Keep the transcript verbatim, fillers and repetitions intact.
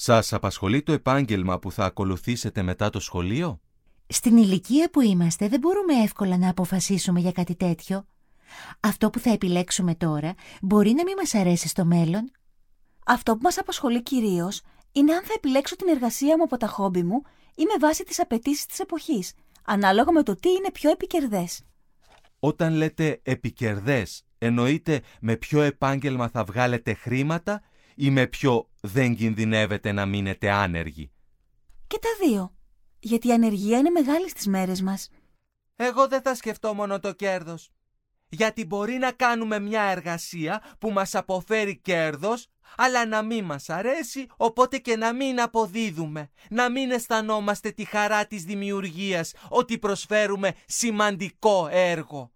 Σας απασχολεί το επάγγελμα που θα ακολουθήσετε μετά το σχολείο? Στην ηλικία που είμαστε δεν μπορούμε εύκολα να αποφασίσουμε για κάτι τέτοιο. Αυτό που θα επιλέξουμε τώρα μπορεί να μην μας αρέσει στο μέλλον. Αυτό που μας απασχολεί κυρίως είναι αν θα επιλέξω την εργασία μου από τα χόμπι μου ή με βάση τις απαιτήσεις της εποχής, ανάλογα με το τι είναι πιο επικερδές. Όταν λέτε επικερδές, εννοείτε με ποιο επάγγελμα θα βγάλετε χρήματα ή με ποιο δεν κινδυνεύετε να μείνετε άνεργοι? Και τα δύο. Γιατί η ανεργία είναι μεγάλη στις μέρες μας. Εγώ δεν θα σκεφτώ μόνο το κέρδος. Γιατί μπορεί να κάνουμε μια εργασία που μας αποφέρει κέρδος, αλλά να μην μας αρέσει, οπότε και να μην αποδίδουμε. Να μην αισθανόμαστε τη χαρά της δημιουργίας, ότι προσφέρουμε σημαντικό έργο.